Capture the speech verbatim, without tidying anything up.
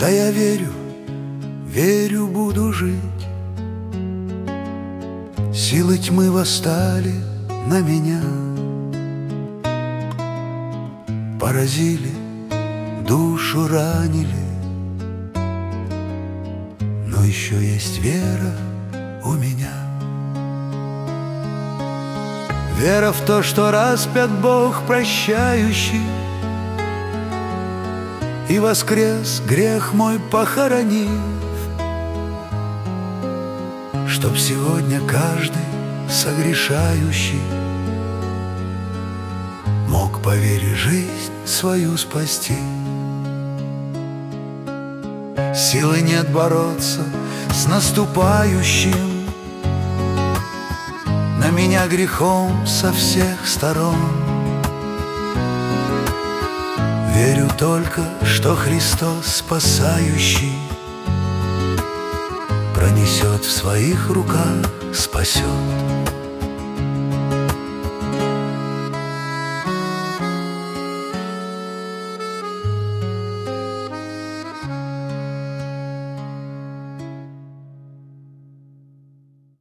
Да я верю, верю, буду жить. Силы тьмы восстали на меня, поразили, душу ранили, но еще есть вера у меня. Вера в то, что распят Бог прощающий, и воскрес, грех мой похоронив, чтоб сегодня каждый согрешающий мог по вере жизнь свою спасти. Силы нет бороться с наступающим на меня грехом со всех сторон. Верю только, что Христос спасающий пронесет в своих руках, спасет.